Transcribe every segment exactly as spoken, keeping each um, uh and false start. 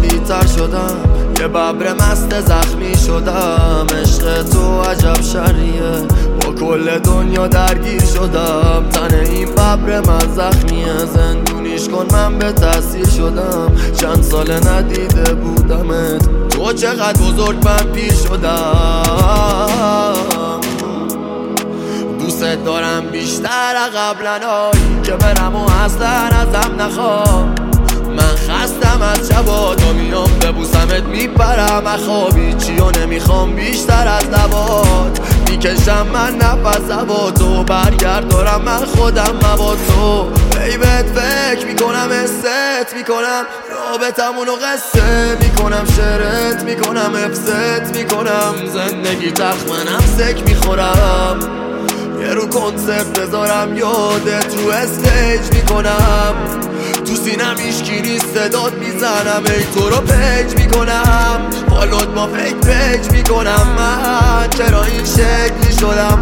قوی تر شدم، یه ببر مست زخمی شدم. عشق تو عجب شریه، با کل دنیا درگیر شدم. تن این ببر من زخمیه، زندونیش کن من به تأثیر شدم. چند سال ندیده بودمت، تو چقدر بزرگ من پیر شدم. دوست دارم بیشتر قبلنایی که برم و اصلا ازم نخوام. من خستم از شبات و میام ببوسمت میپرم اخوابی. چیو نمیخوام بیشتر از لبات، میکشم من نفس هوا تو. برگرد دارم من خودم مبا تو. بیبت فکر میکنم حست میکنم، رابطمونو قصه میکنم. شرط میکنم حفظت میکنم، زندگی تخت منم سک میخورم. یه رو کنسرت بذارم یادت رو استیج میکنم. تو سینم هیچکی نیست صدات میزنم، ای تو رو پیج میکنم. حالات با فیک پیج میکنم. من چرا این شکلی شدم؟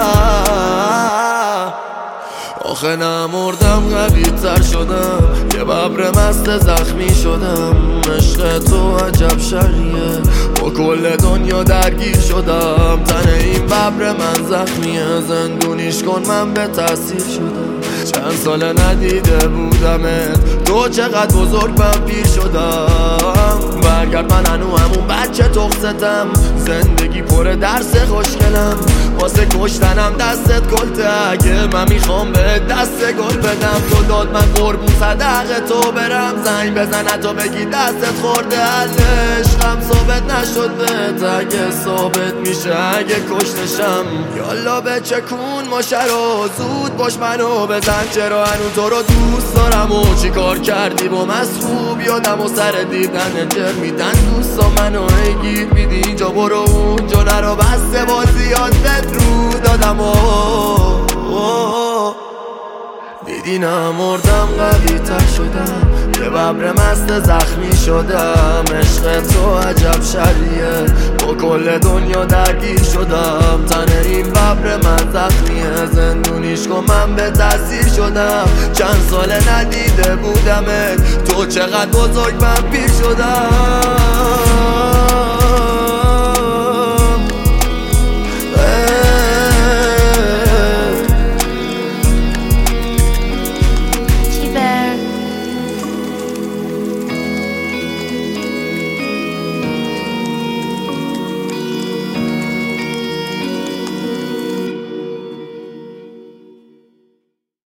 من آخه نمردم قوی تر شدم، یه ببر مست زخمی شدم. عشق تو عجب شریه، با کل دنیا درگیر شدم. تن این ببر من زخمیه، زندونیش کن من به تأثیر شدم. چند سال ندیده بودمت، تو چقدر بزرگ من پیر شدم. برگرد من هنو همون بچه تخصتم، زندگی پر درس خوشگلم. واسه کشتنم دستت گلته، اگه من میخوام به دست گل بدم. تو داد من قربون صدقه تو برم، زنگ بزن تو بگی دستت خورده. عشقم ثابت نشد بهت، اگه ثابت میشه اگه کشتشم. یالا به چکون ماشه رو، زود باش منو بزن. چرا هنو تو رو دوست دارم و چی کار کردی با مصحوب یادم و سر دیدن جر میدن دوستا منو ای گیر میدی. اینجا برو اونجا نرو، بسته بازیات بد رو دادم و دیدی نمردم قوی تر شدم، یه ببر مست زخمی شدم. عشق تو عجب شریه، با کل دنیا درگیر شدم. تن این ببر من زخمیه، زندونیش کن من به تأثیر شدم. چند سال ندیده بودمت، تو چقدر بزرگ من پیر شدم.